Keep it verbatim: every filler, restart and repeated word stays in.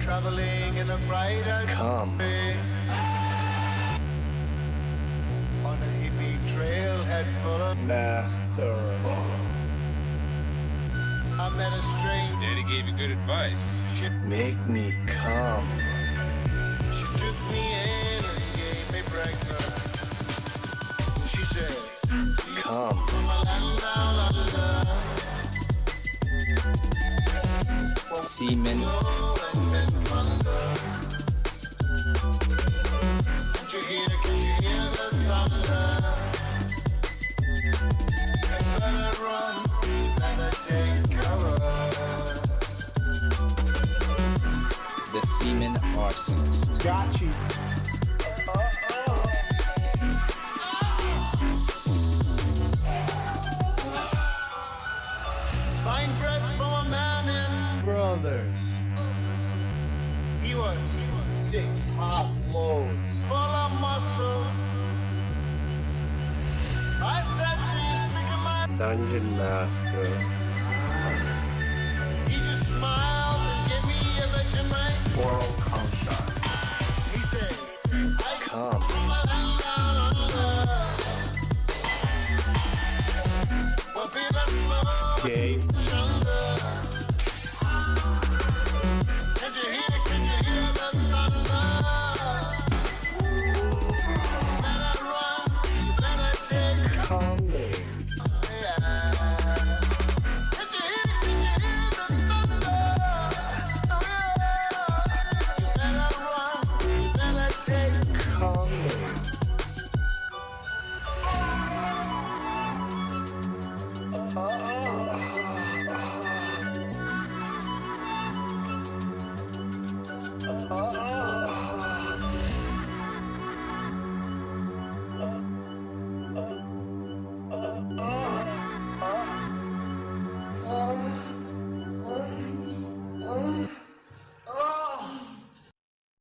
Traveling in a frightened Come. way on a hippie trailhead full of Master. I met a strange Daddy gave you good advice. she, Make me come. she took me in and gave me breakfast. She said, Come. from a land down under, Semen. blow and then thunder. Can't you hear, can't you hear the thunder? You better run, you better take cover. The semen arsonist. Got you. Buying bread from a man in Brothers. he was Six hot loads. full of muscle. I said, do you speak of my? Dungeon Master. He just smiled and gave me a Vegemite. Oral construct. He said, I Come. from a land down under. Well, Peter slow Gay. chunder. Can't you hear, can't you hear the thunder? Better run, better take Coming. yeah. Can't you hear, can't you hear the thunder? Oh yeah. You better run, better take Coming.